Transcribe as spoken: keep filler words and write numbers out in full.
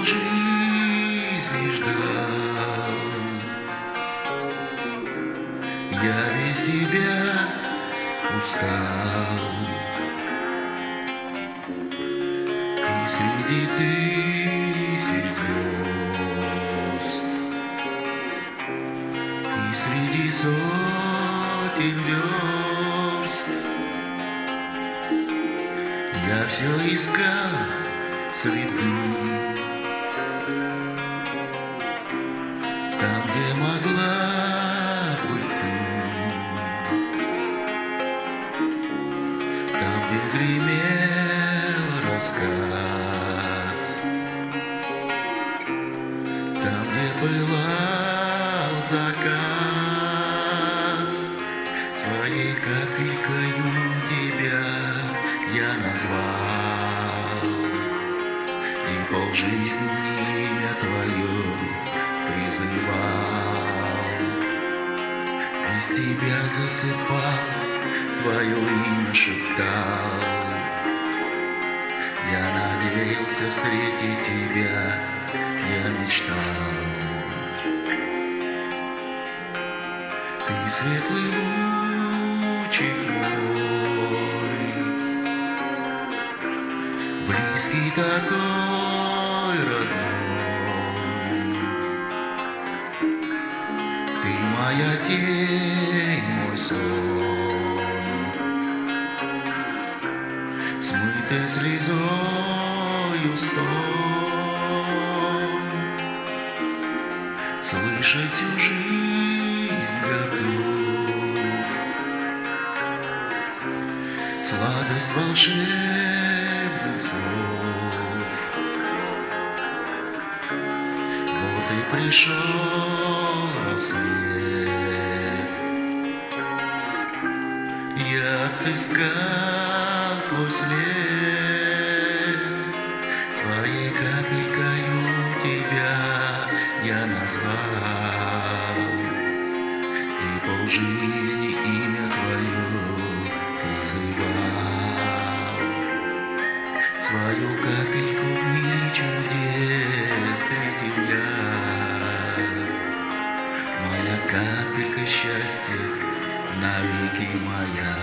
полжизни ждал. Я без тебя устал. И среди тысяч звезд, и среди сотен верст я все искал следы, там, где могла быть ты, там, где гремел раскат, там, где пылал закат. Своей капелькою тебя я назвал, и полжизни имя твое призывал. Без тебя засыпал, твое имя шептал. Я надеялся встретить тебя, я мечтал. Ты светлый лучик мой, близкий такой родной. Ты моя тень, мой сон, смытый слезою стон. Слышать всю жизнь готов, сладость волшебных слов. Вот и пришел рассвет, я отыскал твой след. Своей капелькою тебя я назвал, и полжизни имя твое призывал. Свою капельку в мире чудес встретил я, моя капелька счастья навеки моя.